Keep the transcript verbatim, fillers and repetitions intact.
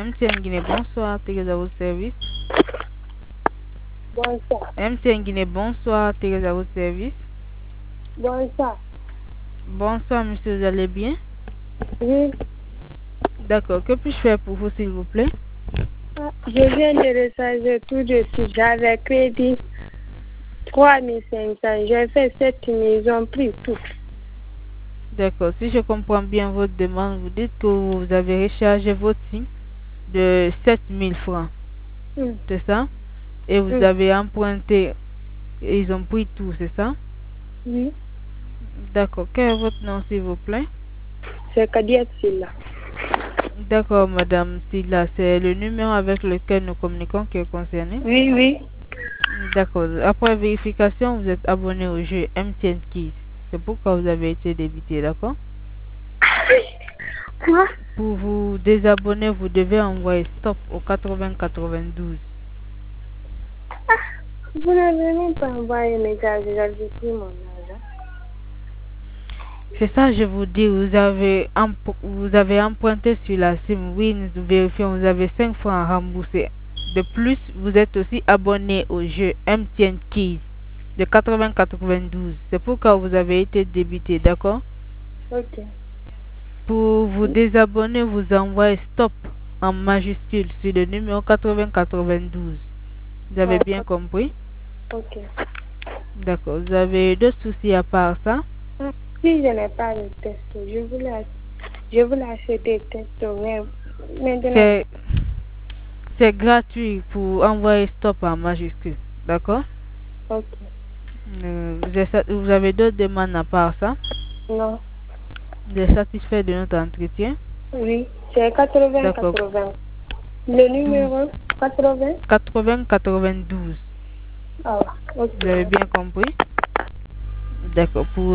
M T N Guinée, bonsoir, Thérèse à votre service. Bonsoir. M T N Guinée, bonsoir, Thérèse à votre service. Bonsoir. Bonsoir, monsieur, vous allez bien? Oui. D'accord, que puis-je faire pour vous, s'il vous plaît? Je viens de recharger tout de suite. J'avais crédit trois mille cinq cents. J'ai fait sept mille, ils ont pris tout. D'accord, si je comprends bien votre demande, vous dites que vous avez rechargé votre SIM de sept mille francs. Mm. C'est ça? Et vous Mm. avez emprunté et ils ont pris tout, c'est ça? Oui. D'accord, quel est votre nom, s'il vous plaît? C'est Kadiat Silla. D'accord, madame Silla, c'est le numéro avec lequel nous communiquons qui est concerné? Oui, oui. D'accord, après vérification, vous êtes abonné au jeu M T N Kids. C'est pourquoi vous avez été débité, d'accord? Quoi? Pour vous désabonner, vous devez envoyer stop au quatre-vingts quatre-vingt-douze. Ah, vous n'avez même pas envoyé un message, j'avais pris mon argent. C'est ça, je vous dis, vous avez, vous avez emprunté sur la SIM. Oui, nous vérifions, vous avez cinq francs à rembourser. De plus, vous êtes aussi abonné au jeu M T N Kids de quatre-vingts quatre-vingt-douze. C'est pourquoi vous avez été débité, d'accord? Ok. Pour vous désabonner, vous envoyez stop en majuscule sur le numéro quatre-vingts quatre-vingt-douze. Vous avez Ah, bien compris? ok. D'accord. Vous avez d'autres soucis à part ça? Ah, si je n'ai pas de test, je voulais, je voulais acheter des tests, mais maintenant. C'est gratuit pour envoyer stop en majuscule. D'accord? Ok. Euh, vous êtes- vous avez d'autres demandes à part ça? Non. Vous êtes satisfait de notre entretien? Oui, c'est quatre-vingts D'accord. quatre-vingts. Le douze. numéro quatre-vingts? quatre-vingts quatre-vingt-douze. Ah, ok. Vous avez bien compris? D'accord. Pour